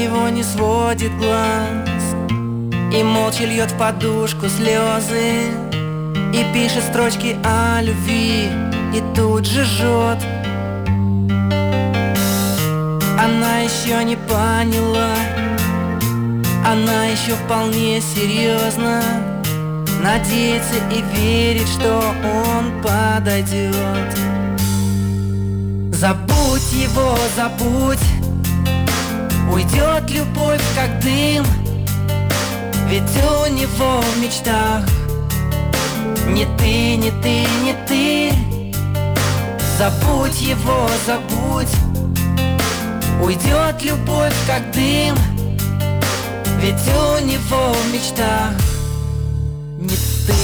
него не сводит глаз и молча льет в подушку слезы, и пишет строчки о любви, и тут же жжет. Она еще не поняла, она еще вполне серьезно надеется и верит, что он подойдет. Забудь его, забудь, уйдет любовь как дым, ведь у него в мечтах не ты, не ты, не ты. Забудь его, забудь, уйдет любовь как дым, ведь у него в мечтах не ты.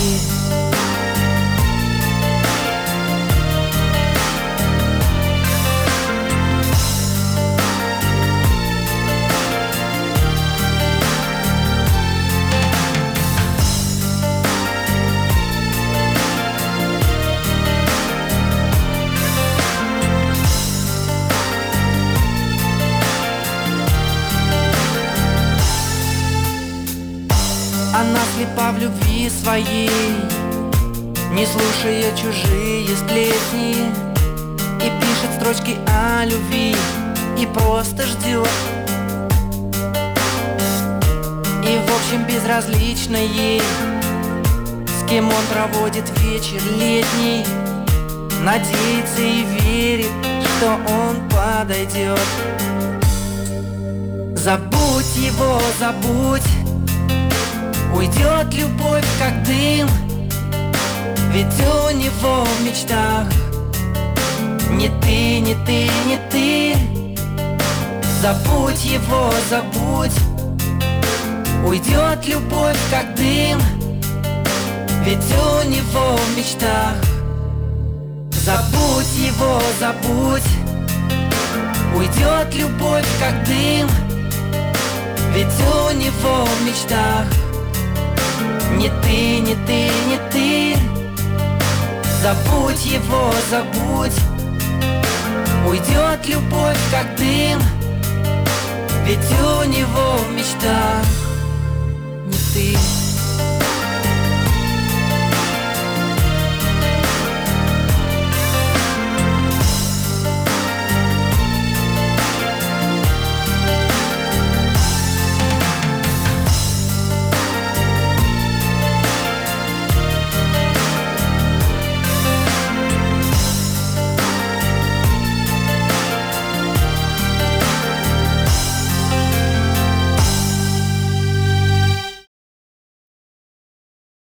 Она слепа в любви своей, не слушая чужие сплетни, и пишет строчки о любви, и просто ждет. И в общем безразлично ей, с кем он проводит вечер летний, надеется и верит, что он подойдет. Забудь его, забудь, уйдет любовь как дым, ведь у него в мечтах не ты, не ты, не ты. Забудь его, забудь, уйдет любовь как дым, ведь у него в мечтах. Забудь его, забудь, уйдет любовь как дым, ведь у него в мечтах не ты, не ты, не ты. Забудь его, забудь, уйдет любовь как дым, ведь у него в мечтах не ты.